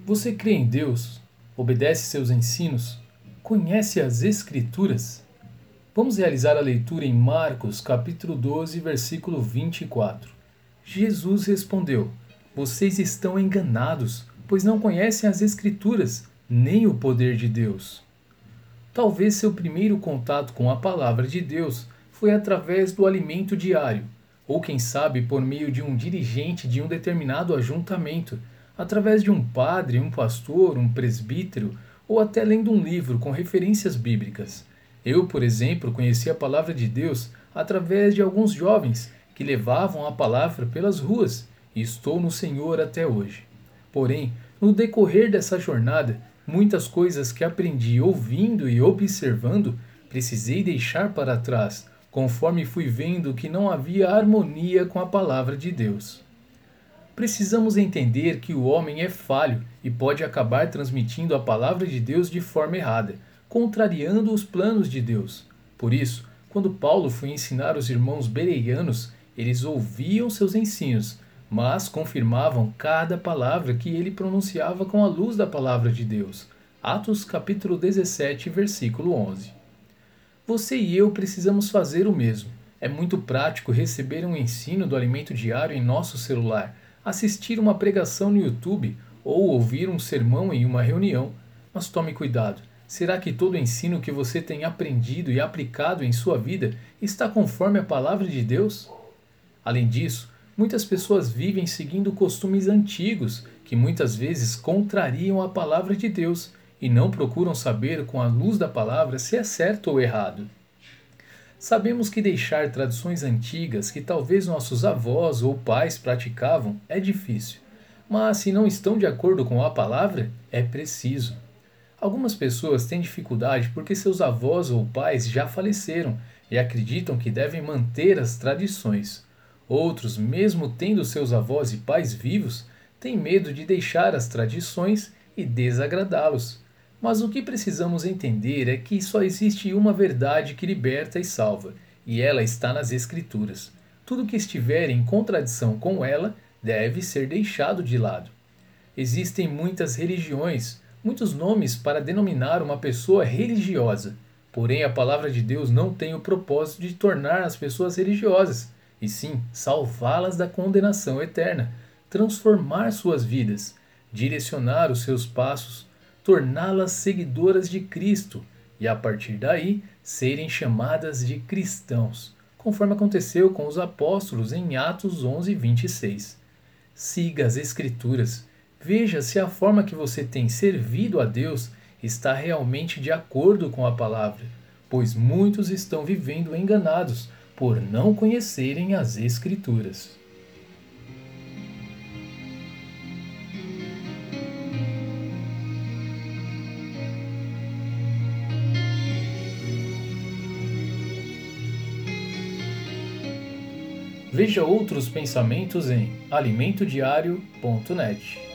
Você crê em Deus? Obedece seus ensinos? Conhece as Escrituras? Vamos realizar a leitura em Marcos, capítulo 12, versículo 24. Jesus respondeu: Vocês estão enganados, pois não conhecem as Escrituras, nem o poder de Deus. Talvez seu primeiro contato com a palavra de Deus foi através do alimento diário, ou quem sabe por meio de um dirigente de um determinado ajuntamento, através de um padre, um pastor, um presbítero, ou até lendo um livro com referências bíblicas. Eu, por exemplo, conheci a palavra de Deus através de alguns jovens que levavam a palavra pelas ruas, e estou no Senhor até hoje. Porém, no decorrer dessa jornada, muitas coisas que aprendi ouvindo e observando, precisei deixar para trás, conforme fui vendo que não havia harmonia com a palavra de Deus. Precisamos entender que o homem é falho e pode acabar transmitindo a palavra de Deus de forma errada, contrariando os planos de Deus. Por isso, quando Paulo foi ensinar os irmãos bereanos, eles ouviam seus ensinos, mas confirmavam cada palavra que ele pronunciava com a luz da palavra de Deus. Atos capítulo 17, versículo 11. Você e eu precisamos fazer o mesmo. É muito prático receber um ensino do alimento diário em nosso celular, assistir uma pregação no YouTube ou ouvir um sermão em uma reunião. Mas tome cuidado. Será que todo o ensino que você tem aprendido e aplicado em sua vida está conforme a palavra de Deus? Além disso, muitas pessoas vivem seguindo costumes antigos que muitas vezes contrariam a palavra de Deus e não procuram saber com a luz da palavra se é certo ou errado. Sabemos que deixar tradições antigas que talvez nossos avós ou pais praticavam é difícil, mas se não estão de acordo com a palavra, é preciso. Algumas pessoas têm dificuldade porque seus avós ou pais já faleceram e acreditam que devem manter as tradições. Outros, mesmo tendo seus avós e pais vivos, têm medo de deixar as tradições e desagradá-los. Mas o que precisamos entender é que só existe uma verdade que liberta e salva, e ela está nas Escrituras. Tudo que estiver em contradição com ela deve ser deixado de lado. Existem muitas religiões, muitos nomes para denominar uma pessoa religiosa. Porém, a palavra de Deus não tem o propósito de tornar as pessoas religiosas, e sim salvá-las da condenação eterna, transformar suas vidas, direcionar os seus passos, torná-las seguidoras de Cristo e, a partir daí, serem chamadas de cristãos, conforme aconteceu com os apóstolos em Atos 11, 26. Siga as Escrituras. Veja se a forma que você tem servido a Deus está realmente de acordo com a palavra, pois muitos estão vivendo enganados por não conhecerem as Escrituras. Veja outros pensamentos em alimentodiario.net.